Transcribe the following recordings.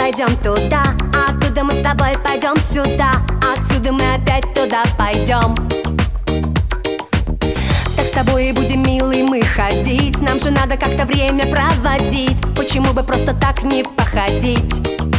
пойдем туда, оттуда мы с тобой пойдем сюда, отсюда мы опять туда пойдем. Так с тобой и будем, милый, мы ходить. Нам же надо как-то время проводить. Почему бы просто так не походить?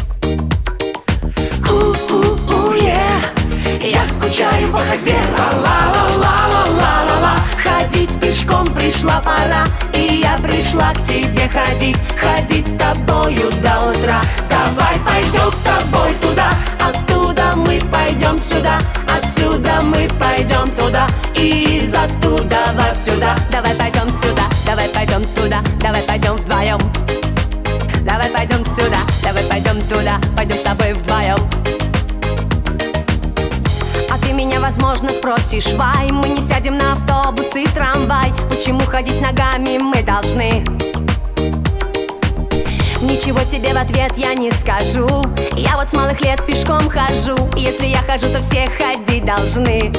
Я скучаю по ходьбе. Ла-ла-ла-ла-ла-ла-ла. Ходить пешком пришла пора, и я пришла к тебе ходить. Ходить с тобою до утра. Давай пойдем с тобой туда, оттуда мы пойдем сюда, отсюда мы пойдем туда, и из оттуда вас сюда. Давай пойдем сюда, давай пойдем туда, давай пойдем вдвоем. Давай пойдем сюда, давай пойдем туда, пойдем с тобой вдвоем. А ты меня, возможно, спросишь, вай, мы не сядем на автобус и трамвай. Почему ходить ногами мы должны? Ничего тебе в ответ я не скажу. Я вот с малых лет пешком хожу. Если я хожу, то все ходить должны.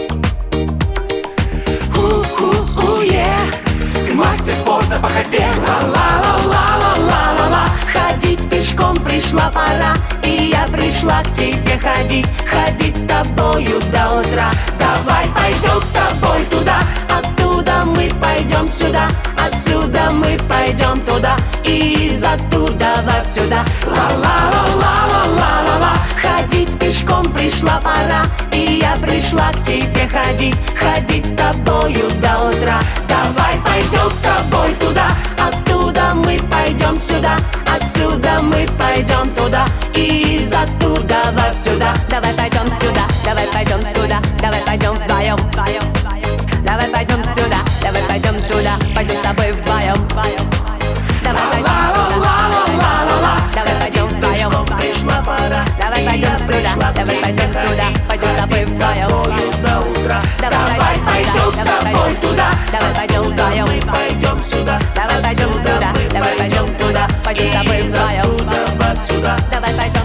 Ты мастер спорта по ходьбе. Ла-ла-ла-ла-ла-ла-ла. Ходить пешком пришла пора, и я пришла к тебе ходить. Ходить с тобою до утра. Давай пойдем с тобой туда, оттуда мы пойдем сюда, отсюда мы пойдем туда, и из оттуда вас сюда. Ла-ла-ла-ла-ла-ла-ла. Ходить пешком пришла пора, и я пришла к тебе ходить. Ходить с тобою до утра. Давай пойдем с тобой туда, оттуда мы пойдем сюда, отсюда мы пойдем туда, и из оттуда вас сюда. Давай пойдем сюда, давай пойдем туда, давай пойдем вдвоем. Давай пойдем сюда, давай пойдем туда, пойдем с тобой вдвоем. Давай пойдем сюда, давай пойдем вдвоем. Давай пойдем сюда, давай пойдем туда, пойдем с тобой вдвоем. Давай пойдем с тобой туда, давай пойдем вдвоем. Пойдем сюда, давай пойдем сюда, давай пойдем туда, пойдем с тобой вдвоем. Давай пойдем.